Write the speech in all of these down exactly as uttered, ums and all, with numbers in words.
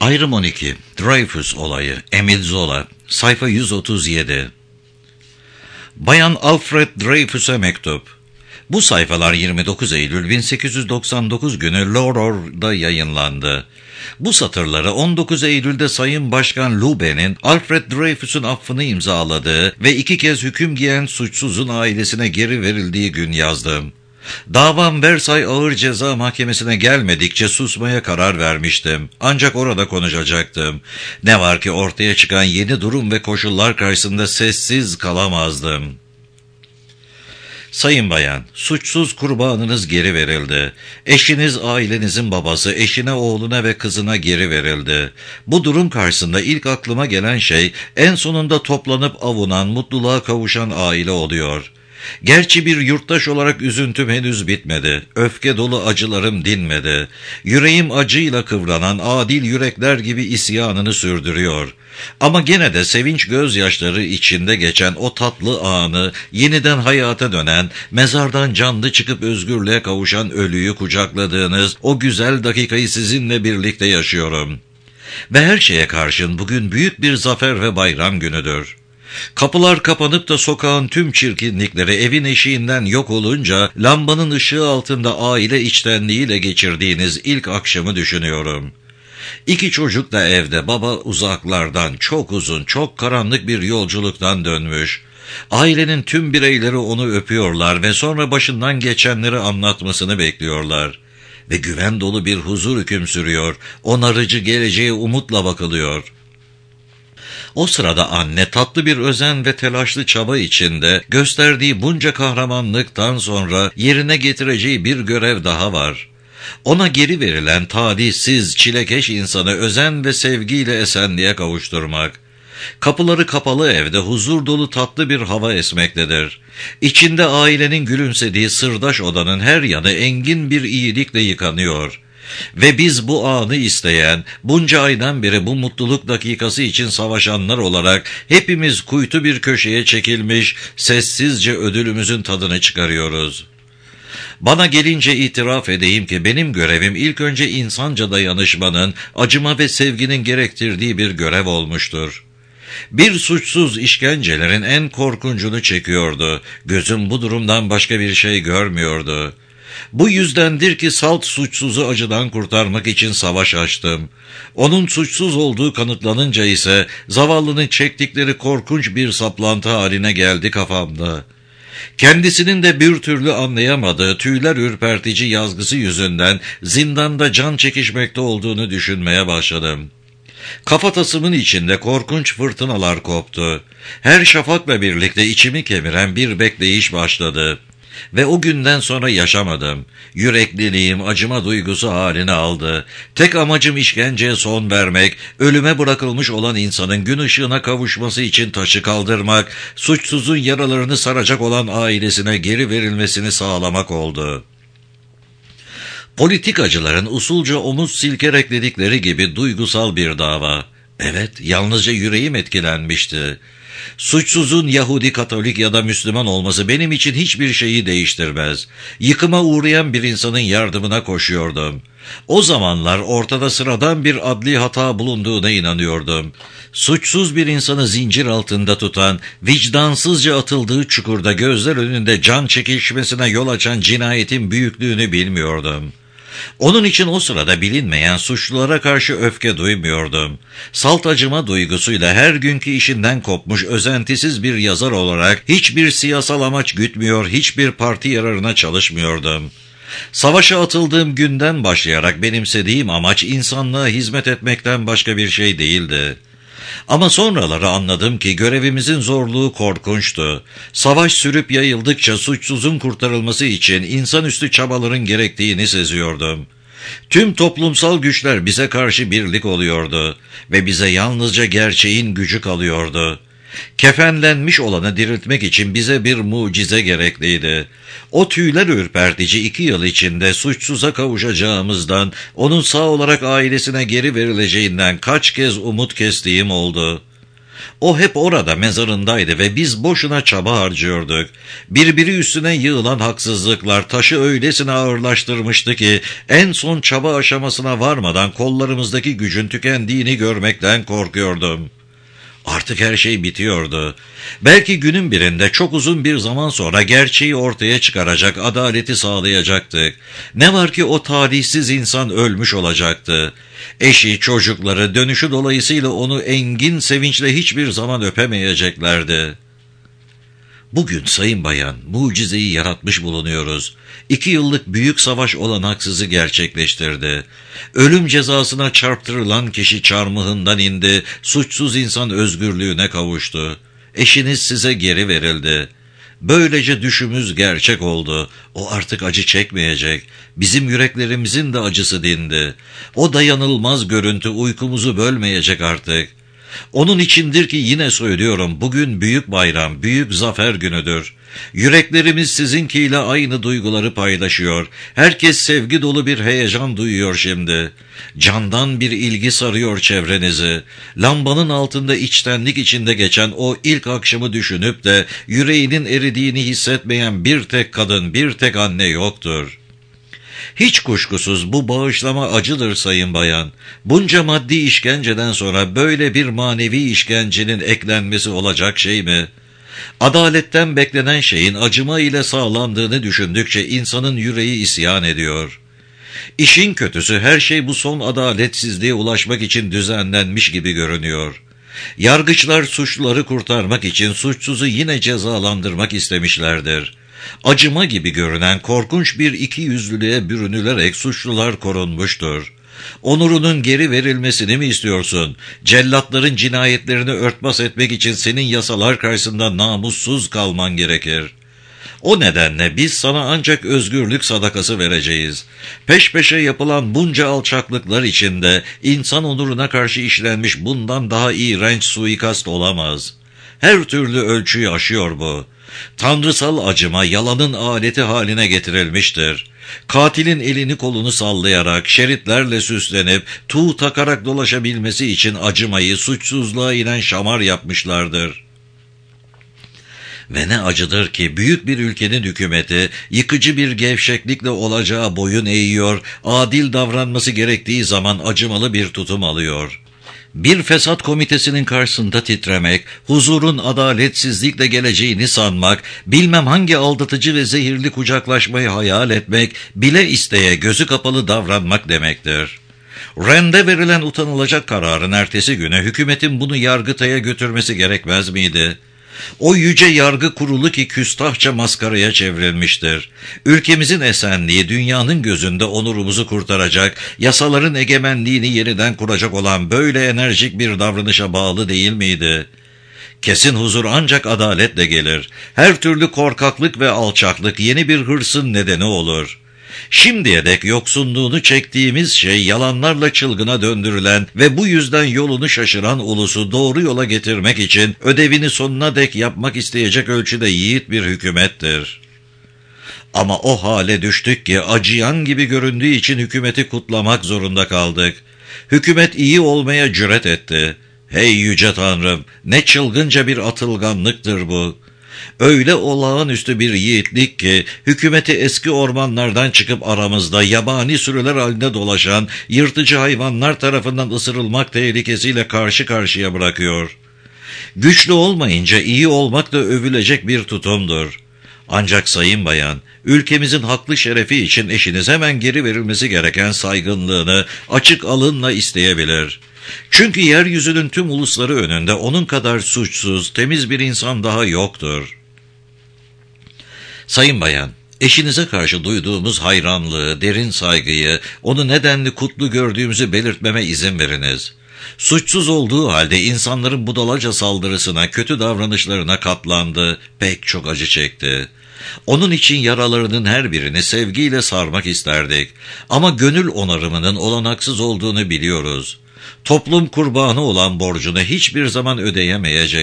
Ayrım on iki. Dreyfus olayı. Emile Zola. Sayfa yüz otuz yedi. Bayan Alfred Dreyfus'a mektup. Bu sayfalar yirmi dokuz Eylül bin sekiz yüz doksan dokuz günü L'Aurora'da yayınlandı. Bu satırları on dokuz Eylül'de Sayın Başkan Louben'in Alfred Dreyfus'un affını imzaladığı ve iki kez hüküm giyen suçsuzun ailesine geri verildiği gün yazdım. Davam Versay Ağır Ceza Mahkemesi'ne gelmedikçe susmaya karar vermiştim. Ancak orada konuşacaktım. Ne var ki ortaya çıkan yeni durum ve koşullar karşısında sessiz kalamazdım. Sayın Bayan, suçsuz kurbanınız geri verildi. Eşiniz ailenizin babası, eşine, oğluna ve kızına geri verildi. Bu durum karşısında ilk aklıma gelen şey, en sonunda toplanıp avunan, mutluluğa kavuşan aile oluyor. Gerçi bir yurttaş olarak üzüntüm henüz bitmedi. Öfke dolu acılarım dinmedi. Yüreğim acıyla kıvranan adil yürekler gibi isyanını sürdürüyor. Ama gene de sevinç gözyaşları içinde geçen o tatlı anı, yeniden hayata dönen, mezardan canlı çıkıp özgürlüğe kavuşan ölüyü kucakladığınız o güzel dakikayı sizinle birlikte yaşıyorum. Ve her şeye karşın bugün büyük bir zafer ve bayram günüdür. Kapılar kapanıp da sokağın tüm çirkinlikleri evin eşiğinden yok olunca lambanın ışığı altında aile içtenliğiyle geçirdiğiniz ilk akşamı düşünüyorum. İki çocuk da evde, baba uzaklardan, çok uzun, çok karanlık bir yolculuktan dönmüş. Ailenin tüm bireyleri onu öpüyorlar ve sonra başından geçenleri anlatmasını bekliyorlar. Ve güven dolu bir huzur hüküm sürüyor, onarıcı geleceğe umutla bakılıyor. O sırada anne tatlı bir özen ve telaşlı çaba içinde gösterdiği bunca kahramanlıktan sonra yerine getireceği bir görev daha var. Ona geri verilen talihsiz, çilekeş insanı özen ve sevgiyle esenliğe kavuşturmak. Kapıları kapalı evde huzur dolu tatlı bir hava esmektedir. İçinde ailenin gülümsediği sırdaş odanın her yanı engin bir iyilikle yıkanıyor. Ve biz bu anı isteyen, bunca aydan beri bu mutluluk dakikası için savaşanlar olarak hepimiz kuytu bir köşeye çekilmiş, sessizce ödülümüzün tadını çıkarıyoruz. Bana gelince itiraf edeyim ki benim görevim ilk önce insanca dayanışmanın, acıma ve sevginin gerektirdiği bir görev olmuştur. Bir suçsuz işkencelerin en korkuncunu çekiyordu. Gözüm bu durumdan başka bir şey görmüyordu. Bu yüzdendir ki salt suçsuzu acıdan kurtarmak için savaş açtım. Onun suçsuz olduğu kanıtlanınca ise zavallının çektikleri korkunç bir saplantı haline geldi kafamda. Kendisinin de bir türlü anlayamadığı tüyler ürpertici yazgısı yüzünden zindanda can çekişmekte olduğunu düşünmeye başladım. Kafatasımın içinde korkunç fırtınalar koptu. Her şafakla birlikte içimi kemiren bir bekleyiş başladı. Ve o günden sonra yaşamadım. Yürekliliğim acıma duygusu halini aldı. Tek amacım işkenceye son vermek, ölüme bırakılmış olan insanın gün ışığına kavuşması için taşı kaldırmak, suçsuzun yaralarını saracak olan ailesine geri verilmesini sağlamak oldu. Politikacıların usulca omuz silkerek dedikleri gibi duygusal bir dava. Evet, yalnızca yüreğim etkilenmişti. Suçsuzun Yahudi, Katolik ya da Müslüman olması benim için hiçbir şeyi değiştirmez. Yıkıma uğrayan bir insanın yardımına koşuyordum. O zamanlar ortada sıradan bir adli hata bulunduğuna inanıyordum. Suçsuz bir insanı zincir altında tutan, vicdansızca atıldığı çukurda gözler önünde can çekişmesine yol açan cinayetin büyüklüğünü bilmiyordum. Onun için o sırada bilinmeyen suçlulara karşı öfke duymuyordum. Salt acıma duygusuyla her günkü işinden kopmuş özentisiz bir yazar olarak hiçbir siyasal amaç gütmüyor, hiçbir parti yararına çalışmıyordum. Savaşa atıldığım günden başlayarak benimsediğim amaç insanlığa hizmet etmekten başka bir şey değildi. Ama sonraları anladım ki görevimizin zorluğu korkunçtu. Savaş sürüp yayıldıkça suçsuzun kurtarılması için insanüstü çabaların gerektiğini seziyordum. Tüm toplumsal güçler bize karşı birlik oluyordu ve bize yalnızca gerçeğin gücü kalıyordu. Kefenlenmiş olanı diriltmek için bize bir mucize gerekliydi. O tüyler ürpertici iki yıl içinde suçsuza kavuşacağımızdan, onun sağ olarak ailesine geri verileceğinden kaç kez umut kestiğim oldu. O hep orada mezarındaydı ve biz boşuna çaba harcıyorduk. Birbiri üstüne yığılan haksızlıklar taşı öylesine ağırlaştırmıştı ki en son çaba aşamasına varmadan kollarımızdaki gücün tükendiğini görmekten korkuyordum. Artık her şey bitiyordu. Belki günün birinde çok uzun bir zaman sonra gerçeği ortaya çıkaracak, adaleti sağlayacaktık. Ne var ki o talihsiz insan ölmüş olacaktı. Eşi, çocukları dönüşü dolayısıyla onu engin sevinçle hiçbir zaman öpemeyeceklerdi. Bugün sayın bayan, mucizeyi yaratmış bulunuyoruz. İki yıllık büyük savaş olanaksızı gerçekleştirdi. Ölüm cezasına çarptırılan kişi çarmıhından indi, suçsuz insan özgürlüğüne kavuştu. Eşiniz size geri verildi. Böylece düşümüz gerçek oldu. O artık acı çekmeyecek. Bizim yüreklerimizin de acısı dindi. O dayanılmaz görüntü uykumuzu bölmeyecek artık. Onun içindir ki yine söylüyorum, bugün büyük bayram, büyük zafer günüdür. Yüreklerimiz sizinkiyle aynı duyguları paylaşıyor. Herkes sevgi dolu bir heyecan duyuyor şimdi. Candan bir ilgi sarıyor çevrenizi. Lambanın altında içtenlik içinde geçen o ilk akşamı düşünüp de yüreğinin eridiğini hissetmeyen bir tek kadın, bir tek anne yoktur. Hiç kuşkusuz bu bağışlama acıdır sayın bayan. Bunca maddi işkenceden sonra böyle bir manevi işkencenin eklenmesi olacak şey mi? Adaletten beklenen şeyin acıma ile sağlandığını düşündükçe insanın yüreği isyan ediyor. İşin kötüsü her şey bu son adaletsizliğe ulaşmak için düzenlenmiş gibi görünüyor. Yargıçlar suçluları kurtarmak için suçsuzu yine cezalandırmak istemişlerdir. Acıma gibi görünen korkunç bir ikiyüzlülüğe bürünülerek suçlular korunmuştur. Onurunun geri verilmesini mi istiyorsun? Cellatların cinayetlerini örtbas etmek için senin yasalar karşısında namussuz kalman gerekir. O nedenle biz sana ancak özgürlük sadakası vereceğiz. Peş peşe yapılan bunca alçaklıklar içinde insan onuruna karşı işlenmiş bundan daha iğrenç suikast olamaz. Her türlü ölçüyü aşıyor bu. Tanrısal acıma yalanın aleti haline getirilmiştir. Katilin elini kolunu sallayarak, şeritlerle süslenip, tuğ takarak dolaşabilmesi için acımayı suçsuzluğa inen şamar yapmışlardır. Ve ne acıdır ki büyük bir ülkenin hükümeti yıkıcı bir gevşeklikle olacağı boyun eğiyor, adil davranması gerektiği zaman acımalı bir tutum alıyor. Bir fesat komitesinin karşısında titremek, huzurun adaletsizlikle geleceğini sanmak, bilmem hangi aldatıcı ve zehirli kucaklaşmayı hayal etmek, bile isteye gözü kapalı davranmak demektir. Rende verilen utanılacak kararın ertesi güne hükümetin bunu Yargıtay'a götürmesi gerekmez miydi? O yüce yargı kurulu ki küstahça maskaraya çevrilmiştir. Ülkemizin esenliği dünyanın gözünde onurumuzu kurtaracak, yasaların egemenliğini yeniden kuracak olan böyle enerjik bir davranışa bağlı değil miydi? Kesin huzur ancak adaletle gelir. Her türlü korkaklık ve alçaklık yeni bir hırsın nedeni olur. Şimdiye dek yoksunluğunu çektiğimiz şey yalanlarla çılgına döndürülen ve bu yüzden yolunu şaşıran ulusu doğru yola getirmek için ödevini sonuna dek yapmak isteyecek ölçüde yiğit bir hükümettir. Ama o hale düştük ki acıyan gibi göründüğü için hükümeti kutlamak zorunda kaldık. Hükümet iyi olmaya cüret etti. Hey yüce Tanrım, ne çılgınca bir atılganlıktır bu. Öyle olağanüstü bir yiğitlik ki hükümeti eski ormanlardan çıkıp aramızda yabani sürüler halinde dolaşan yırtıcı hayvanlar tarafından ısırılmak tehlikesiyle karşı karşıya bırakıyor. Güçlü olmayınca iyi olmak da övülecek bir tutumdur. Ancak sayın bayan, ülkemizin haklı şerefi için eşiniz hemen geri verilmesi gereken saygınlığını açık alınla isteyebilir. Çünkü yeryüzünün tüm ulusları önünde onun kadar suçsuz, temiz bir insan daha yoktur. Sayın bayan, eşinize karşı duyduğumuz hayranlığı, derin saygıyı, onu nedenli kutlu gördüğümüzü belirtmeme izin veriniz. Suçsuz olduğu halde insanların budalaca saldırısına, kötü davranışlarına katlandı, pek çok acı çekti. Onun için yaralarının her birini sevgiyle sarmak isterdik. Ama gönül onarımının olanaksız olduğunu biliyoruz. Toplum kurbanı olan borcunu hiçbir zaman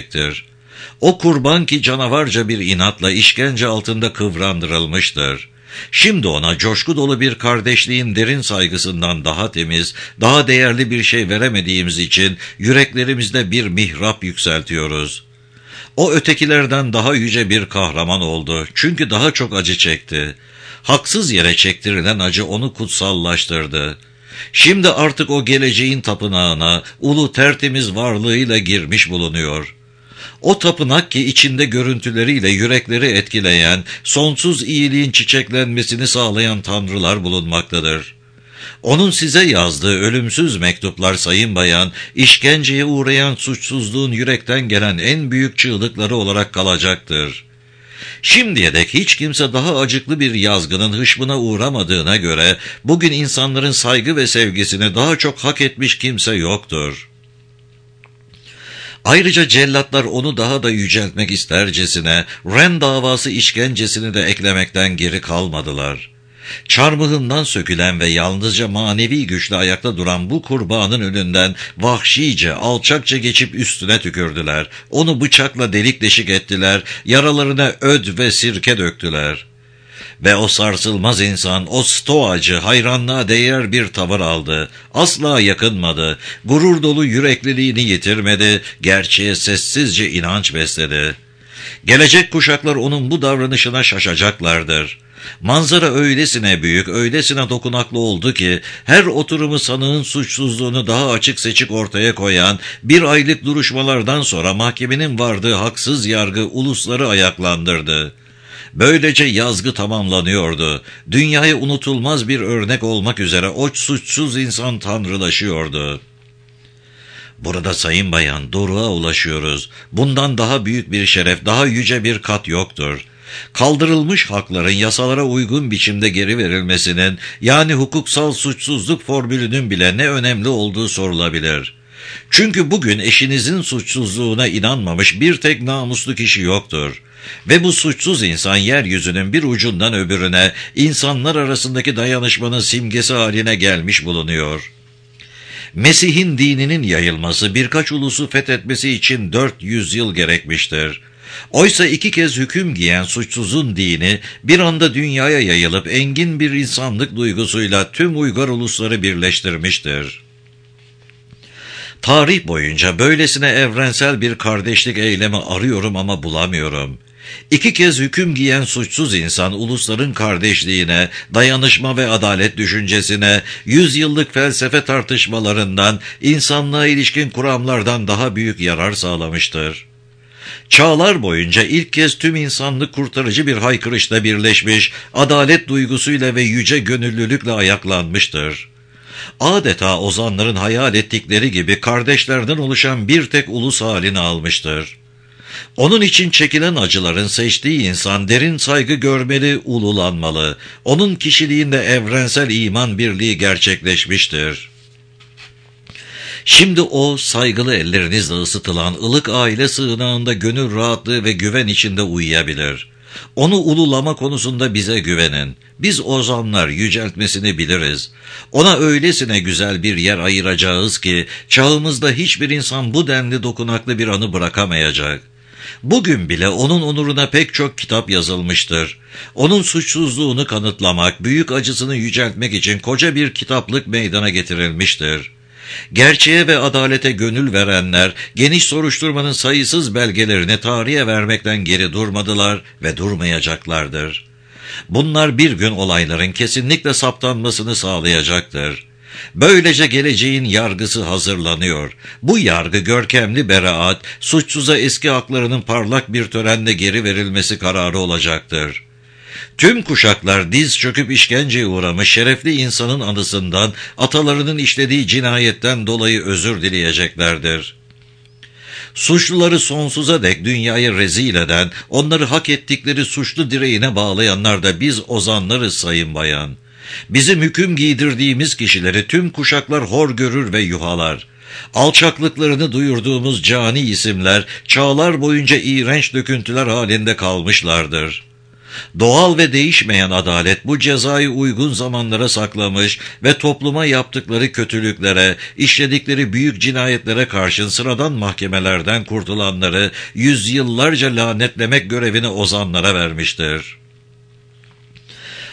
ödeyemeyecektir. O kurban ki canavarca bir inatla işkence altında kıvrandırılmıştır. Şimdi ona coşku dolu bir kardeşliğin derin saygısından daha temiz, daha değerli bir şey veremediğimiz için yüreklerimizde bir mihrap yükseltiyoruz. O ötekilerden daha yüce bir kahraman oldu. Çünkü daha çok acı çekti. Haksız yere çektirilen acı onu kutsallaştırdı. Şimdi artık o geleceğin tapınağına ulu tertemiz varlığıyla girmiş bulunuyor. O tapınak ki içinde görüntüleriyle yürekleri etkileyen, sonsuz iyiliğin çiçeklenmesini sağlayan tanrılar bulunmaktadır. Onun size yazdığı ölümsüz mektuplar sayın bayan, işkenceye uğrayan suçsuzluğun yürekten gelen en büyük çığlıkları olarak kalacaktır. Şimdiye dek hiç kimse daha acıklı bir yazgının hışmına uğramadığına göre, bugün insanların saygı ve sevgisini daha çok hak etmiş kimse yoktur. Ayrıca cellatlar onu daha da yüceltmek istercesine, Ren davası işkencesini de eklemekten geri kalmadılar. Çarmıhından sökülen ve yalnızca manevi güçle ayakta duran bu kurbanın önünden vahşice, alçakça geçip üstüne tükürdüler. Onu bıçakla delik deşik ettiler, yaralarına öd ve sirke döktüler. Ve o sarsılmaz insan, o stoacı, hayranlığa değer bir tavır aldı. Asla yakınmadı, gurur dolu yürekliliğini yitirmedi, gerçeğe sessizce inanç besledi. Gelecek kuşaklar onun bu davranışına şaşacaklardır. Manzara öylesine büyük, öylesine dokunaklı oldu ki, her oturumu sanığın suçsuzluğunu daha açık seçik ortaya koyan, bir aylık duruşmalardan sonra mahkemenin vardığı haksız yargı ulusları ayaklandırdı. Böylece yazgı tamamlanıyordu. Dünyaya unutulmaz bir örnek olmak üzere o suçsuz insan tanrılaşıyordu. Burada sayın bayan, doruğa ulaşıyoruz. Bundan daha büyük bir şeref, daha yüce bir kat yoktur. Kaldırılmış hakların yasalara uygun biçimde geri verilmesinin, yani hukuksal suçsuzluk formülünün bile ne önemli olduğu sorulabilir. Çünkü bugün eşinizin suçsuzluğuna inanmamış bir tek namuslu kişi yoktur. Ve bu suçsuz insan yeryüzünün bir ucundan öbürüne, insanlar arasındaki dayanışmanın simgesi haline gelmiş bulunuyor. Mesih'in dininin yayılması birkaç ulusu fethetmesi için dört yüz yıl gerekmiştir. Oysa iki kez hüküm giyen suçsuzun dini bir anda dünyaya yayılıp engin bir insanlık duygusuyla tüm uygar ulusları birleştirmiştir. Tarih boyunca böylesine evrensel bir kardeşlik eylemi arıyorum ama bulamıyorum. İki kez hüküm giyen suçsuz insan ulusların kardeşliğine, dayanışma ve adalet düşüncesine, yüzyıllık felsefe tartışmalarından, insanlığa ilişkin kuramlardan daha büyük yarar sağlamıştır. Çağlar boyunca ilk kez tüm insanlık kurtarıcı bir haykırışla birleşmiş, adalet duygusuyla ve yüce gönüllülükle ayaklanmıştır. Adeta ozanların hayal ettikleri gibi kardeşlerden oluşan bir tek ulus halini almıştır. Onun için çekilen acıların seçtiği insan derin saygı görmeli, ululanmalı. Onun kişiliğinde evrensel iman birliği gerçekleşmiştir. Şimdi o saygılı ellerinizle ısıtılan ılık aile sığınağında gönül rahatlığı ve güven içinde uyuyabilir. Onu ululama konusunda bize güvenin. Biz ozanlar yüceltmesini biliriz. Ona öylesine güzel bir yer ayıracağız ki çağımızda hiçbir insan bu denli dokunaklı bir anı bırakamayacak. Bugün bile onun onuruna pek çok kitap yazılmıştır. Onun suçsuzluğunu kanıtlamak, büyük acısını yüceltmek için koca bir kitaplık meydana getirilmiştir. Gerçeğe ve adalete gönül verenler, geniş soruşturmanın sayısız belgelerini tarihe vermekten geri durmadılar ve durmayacaklardır. Bunlar bir gün olayların kesinlikle saptanmasını sağlayacaktır. Böylece geleceğin yargısı hazırlanıyor. Bu yargı görkemli beraat, suçsuza eski haklarının parlak bir törenle geri verilmesi kararı olacaktır. Tüm kuşaklar diz çöküp işkenceye uğramış şerefli insanın anısından, atalarının işlediği cinayetten dolayı özür dileyeceklerdir. Suçluları sonsuza dek dünyayı rezil eden, onları hak ettikleri suçlu direğine bağlayanlar da biz ozanlarız sayın bayan. Bizim hüküm giydirdiğimiz kişileri tüm kuşaklar hor görür ve yuhalar. Alçaklıklarını duyurduğumuz cani isimler, çağlar boyunca iğrenç döküntüler halinde kalmışlardır. Doğal ve değişmeyen adalet bu cezayı uygun zamanlara saklamış ve topluma yaptıkları kötülüklere, işledikleri büyük cinayetlere karşın sıradan mahkemelerden kurtulanları yüzyıllarca lanetlemek görevini ozanlara vermiştir.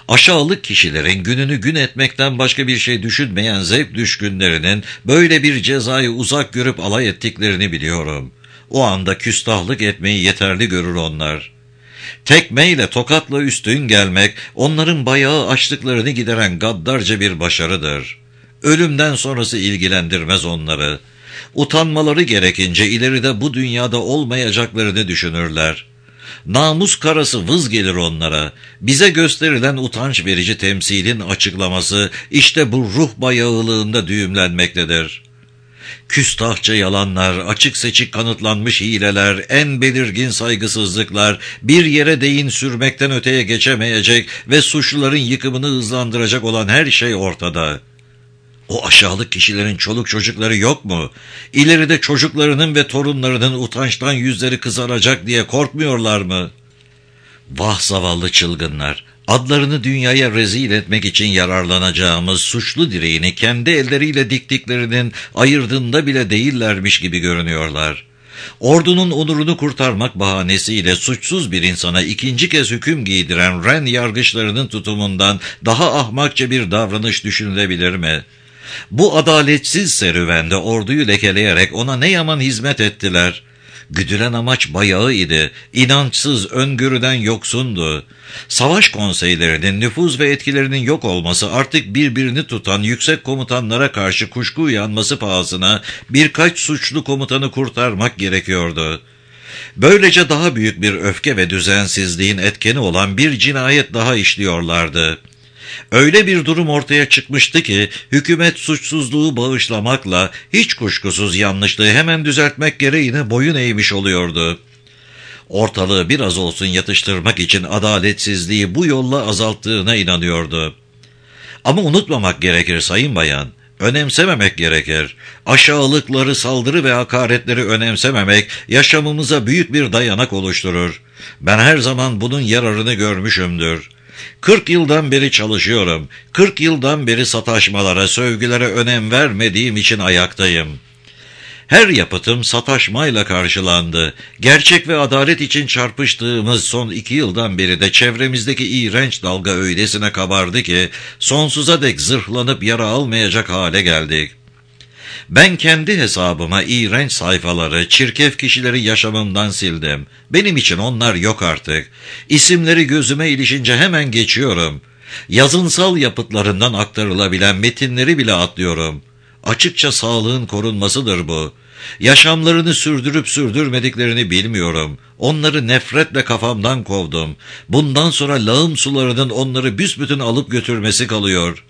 Aşağılık kişilerin gününü gün etmekten başka bir şey düşünmeyen zevk düşkünlerinin böyle bir cezayı uzak görüp alay ettiklerini biliyorum. O anda küstahlık etmeyi yeterli görür onlar. Tekmeyle tokatla üstün gelmek onların bayağı açlıklarını gideren gaddarca bir başarıdır. Ölümden sonrası ilgilendirmez onları. Utanmaları gerekince ileride bu dünyada olmayacaklarını düşünürler. Namus karası vız gelir onlara. Bize gösterilen utanç verici temsilin açıklaması işte bu ruh bayağılığında düğümlenmektedir. Küstahça yalanlar, açık seçik kanıtlanmış hileler, en belirgin saygısızlıklar, bir yere değin sürmekten öteye geçemeyecek ve suçluların yıkımını hızlandıracak olan her şey ortada. O aşağılık kişilerin çoluk çocukları yok mu? İleride çocuklarının ve torunlarının utançtan yüzleri kızaracak diye korkmuyorlar mı? Vah zavallı çılgınlar! Adlarını dünyaya rezil etmek için yararlanacağımız suçlu direğini kendi elleriyle diktiklerinin ayırdığında bile değillermiş gibi görünüyorlar. Ordunun onurunu kurtarmak bahanesiyle suçsuz bir insana ikinci kez hüküm giydiren Ren yargıçlarının tutumundan daha ahmakça bir davranış düşünülebilir mi? Bu adaletsiz serüvende orduyu lekeleyerek ona ne yaman hizmet ettiler. Güdülen amaç bayağı idi, inançsız, öngörüden yoksundu. Savaş konseylerinin nüfuz ve etkilerinin yok olması artık birbirini tutan yüksek komutanlara karşı kuşku uyanması pahasına birkaç suçlu komutanı kurtarmak gerekiyordu. Böylece daha büyük bir öfke ve düzensizliğin etkeni olan bir cinayet daha işliyorlardı. Öyle bir durum ortaya çıkmıştı ki hükümet suçsuzluğu bağışlamakla hiç kuşkusuz yanlışlığı hemen düzeltmek gereğine boyun eğmiş oluyordu. Ortalığı biraz olsun yatıştırmak için adaletsizliği bu yolla azalttığına inanıyordu. Ama unutmamak gerekir sayın bayan, önemsememek gerekir. Aşağılıkları, saldırı ve hakaretleri önemsememek yaşamımıza büyük bir dayanak oluşturur. Ben her zaman bunun yararını görmüşümdür. Kırk yıldan beri çalışıyorum. Kırk yıldan beri sataşmalara, sövgülere önem vermediğim için ayaktayım. Her yapıtım sataşmayla karşılandı. Gerçek ve adalet için çarpıştığımız son iki yıldan beri de çevremizdeki iğrenç dalga öylesine kabardı ki sonsuza dek zırhlanıp yara almayacak hale geldik. Ben kendi hesabıma iğrenç sayfaları, çirkef kişileri yaşamımdan sildim. Benim için onlar yok artık. İsimleri gözüme ilişince hemen geçiyorum. Yazınsal yapıtlarından aktarılabilen metinleri bile atlıyorum. Açıkça sağlığın korunmasıdır bu. Yaşamlarını sürdürüp sürdürmediklerini bilmiyorum. Onları nefretle kafamdan kovdum. Bundan sonra lağım sularının onları büsbütün alıp götürmesi kalıyor.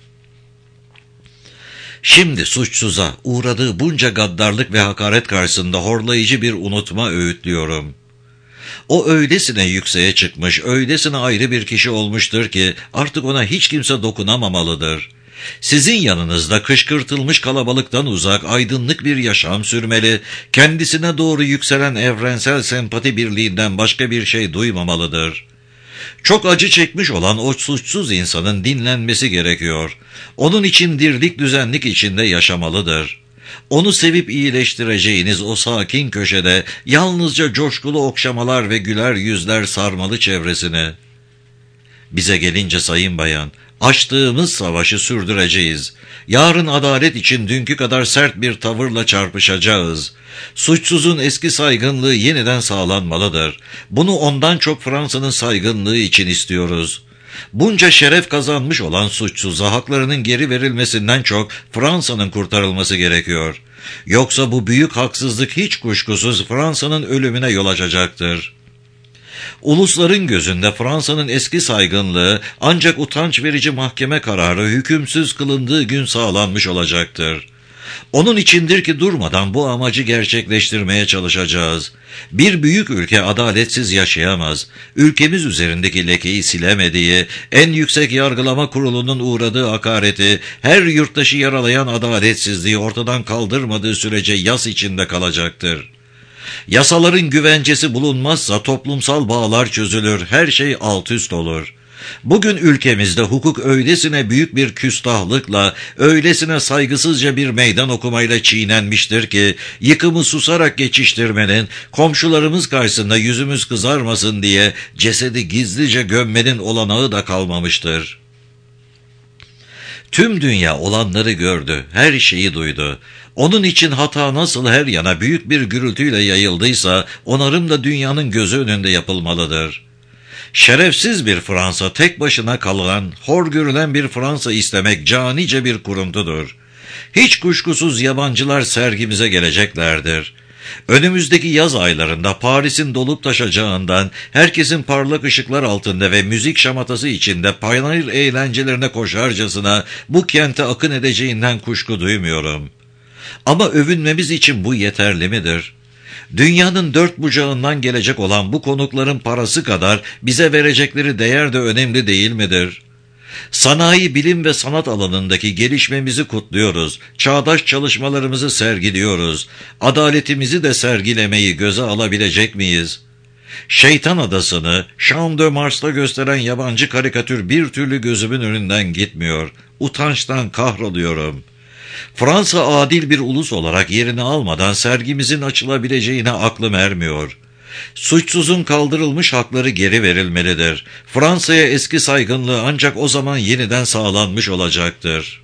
Şimdi suçsuza uğradığı bunca gaddarlık ve hakaret karşısında horlayıcı bir unutma öğütlüyorum. O öylesine yükseğe çıkmış, öylesine ayrı bir kişi olmuştur ki artık ona hiç kimse dokunamamalıdır. Sizin yanınızda kışkırtılmış kalabalıktan uzak, aydınlık bir yaşam sürmeli, kendisine doğru yükselen evrensel sempati birliğinden başka bir şey duymamalıdır. Çok acı çekmiş olan o suçsuz insanın dinlenmesi gerekiyor. Onun için dirlik düzenlik içinde yaşamalıdır. Onu sevip iyileştireceğiniz o sakin köşede yalnızca coşkulu okşamalar ve güler yüzler sarmalı çevresini. Bize gelince sayın bayan, açtığımız savaşı sürdüreceğiz. Yarın adalet için dünkü kadar sert bir tavırla çarpışacağız. Suçsuzun eski saygınlığı yeniden sağlanmalıdır. Bunu ondan çok Fransa'nın saygınlığı için istiyoruz. Bunca şeref kazanmış olan suçsuza haklarının geri verilmesinden çok Fransa'nın kurtarılması gerekiyor. Yoksa bu büyük haksızlık hiç kuşkusuz Fransa'nın ölümüne yol açacaktır. Ulusların gözünde Fransa'nın eski saygınlığı ancak utanç verici mahkeme kararı hükümsüz kılındığı gün sağlanmış olacaktır. Onun içindir ki durmadan bu amacı gerçekleştirmeye çalışacağız. Bir büyük ülke adaletsiz yaşayamaz. Ülkemiz üzerindeki lekeyi silemediği, en yüksek yargılama kurulunun uğradığı hakareti, her yurttaşı yaralayan adaletsizliği ortadan kaldırmadığı sürece yas içinde kalacaktır. Yasaların güvencesi bulunmazsa toplumsal bağlar çözülür, her şey alt üst olur. Bugün ülkemizde hukuk öylesine büyük bir küstahlıkla, öylesine saygısızca bir meydan okumayla çiğnenmiştir ki, yıkımı susarak geçiştirmenin, komşularımız karşısında yüzümüz kızarmasın diye cesedi gizlice gömmenin olanağı da kalmamıştır. Tüm dünya olanları gördü, her şeyi duydu. Onun için hata nasıl her yana büyük bir gürültüyle yayıldıysa, onarım da dünyanın gözü önünde yapılmalıdır. Şerefsiz bir Fransa, tek başına kalan, hor görülen bir Fransa istemek canice bir kuruntudur. Hiç kuşkusuz yabancılar sergimize geleceklerdir. Önümüzdeki yaz aylarında Paris'in dolup taşacağından, herkesin parlak ışıklar altında ve müzik şamatası içinde panayır eğlencelerine koşarcasına bu kente akın edeceğinden kuşku duymuyorum. Ama övünmemiz için bu yeterli midir? Dünyanın dört bucağından gelecek olan bu konukların parası kadar bize verecekleri değer de önemli değil midir? Sanayi, bilim ve sanat alanındaki gelişmemizi kutluyoruz, çağdaş çalışmalarımızı sergiliyoruz, adaletimizi de sergilemeyi göze alabilecek miyiz? Şeytan Adası'nı Champ de Mars'ta gösteren yabancı karikatür bir türlü gözümün önünden gitmiyor, utançtan kahroluyorum. Fransa adil bir ulus olarak yerini almadan sergimizin açılabileceğine aklım ermiyor. Suçsuzun kaldırılmış hakları geri verilmelidir. Fransa'ya eski saygınlığı ancak o zaman yeniden sağlanmış olacaktır.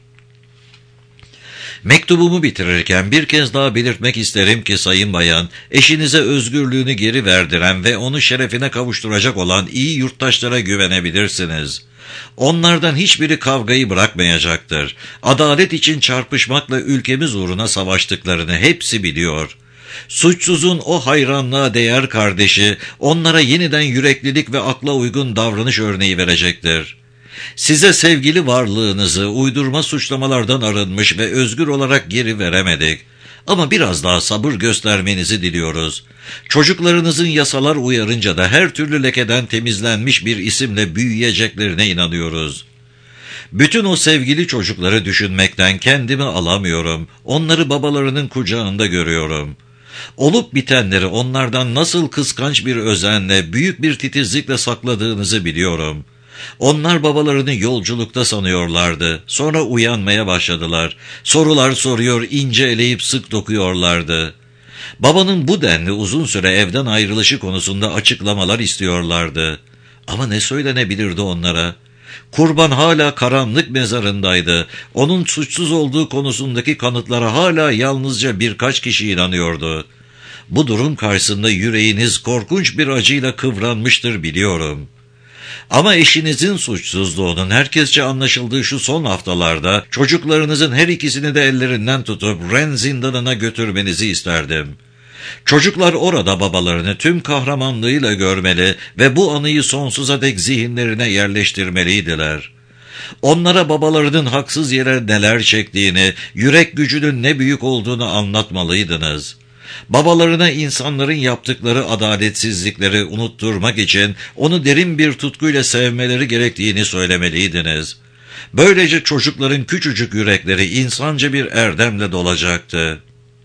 Mektubumu bitirirken bir kez daha belirtmek isterim ki Sayın Bayan, eşinize özgürlüğünü geri verdiren ve onu şerefine kavuşturacak olan iyi yurttaşlara güvenebilirsiniz. Onlardan hiçbiri kavgayı bırakmayacaktır. Adalet için çarpışmakla ülkemiz uğruna savaştıklarını hepsi biliyor. Suçsuzun o hayranlığa değer kardeşi, onlara yeniden yüreklilik ve akla uygun davranış örneği verecektir. Size sevgili varlığınızı uydurma suçlamalardan arınmış ve özgür olarak geri veremedik. Ama biraz daha sabır göstermenizi diliyoruz. Çocuklarınızın yasalar uyarınca da her türlü lekeden temizlenmiş bir isimle büyüyeceklerine inanıyoruz. Bütün o sevgili çocukları düşünmekten kendimi alamıyorum. Onları babalarının kucağında görüyorum. Olup bitenleri onlardan nasıl kıskanç bir özenle, büyük bir titizlikle sakladığınızı biliyorum. Onlar babalarını yolculukta sanıyorlardı. Sonra uyanmaya başladılar. Sorular soruyor, ince eleyip sık dokuyorlardı. Babanın bu denli uzun süre evden ayrılışı konusunda açıklamalar istiyorlardı. Ama ne söylenebilirdi onlara? Kurban hala karanlık mezarındaydı. Onun suçsuz olduğu konusundaki kanıtlara hala yalnızca birkaç kişi inanıyordu. Bu durum karşısında yüreğiniz korkunç bir acıyla kıvranmıştır biliyorum. Ama eşinizin suçsuzluğunun herkesçe anlaşıldığı şu son haftalarda çocuklarınızın her ikisini de ellerinden tutup Rennes zindanına götürmenizi isterdim. Çocuklar orada babalarını tüm kahramanlığıyla görmeli ve bu anıyı sonsuza dek zihinlerine yerleştirmeliydiler. Onlara babalarının haksız yere neler çektiğini, yürek gücünün ne büyük olduğunu anlatmalıydınız. Babalarına insanların yaptıkları adaletsizlikleri unutturmak için onu derin bir tutkuyla sevmeleri gerektiğini söylemeliydiniz. Böylece çocukların küçücük yürekleri insanca bir erdemle dolacaktı.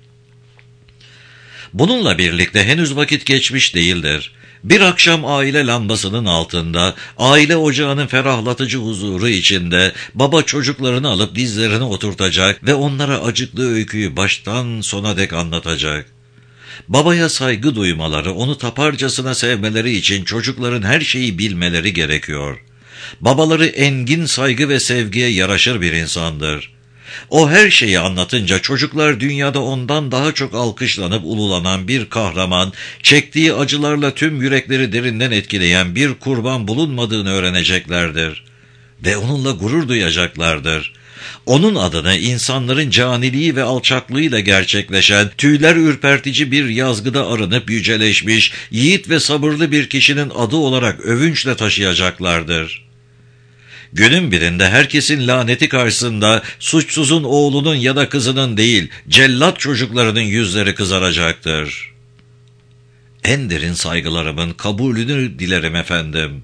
Bununla birlikte henüz vakit geçmiş değildir. Bir akşam aile lambasının altında, aile ocağının ferahlatıcı huzuru içinde baba çocuklarını alıp dizlerine oturtacak ve onlara acıklı öyküyü baştan sona dek anlatacak. Babaya saygı duymaları, onu taparcasına sevmeleri için çocukların her şeyi bilmeleri gerekiyor. Babaları engin saygı ve sevgiye yaraşır bir insandır. O her şeyi anlatınca çocuklar dünyada ondan daha çok alkışlanıp ululanan bir kahraman, çektiği acılarla tüm yürekleri derinden etkileyen bir kurban bulunmadığını öğreneceklerdir. Ve onunla gurur duyacaklardır. Onun adına insanların caniliği ve alçaklığıyla gerçekleşen, tüyler ürpertici bir yazgıda arınıp yüceleşmiş, yiğit ve sabırlı bir kişinin adı olarak övünçle taşıyacaklardır. Günün birinde herkesin laneti karşısında suçsuzun oğlunun ya da kızının değil, cellat çocuklarının yüzleri kızaracaktır. En derin saygılarımın kabulünü dilerim efendim.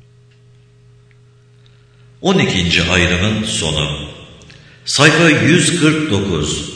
on ikinci ayrımın sonu. Sayfa yüz kırk dokuz.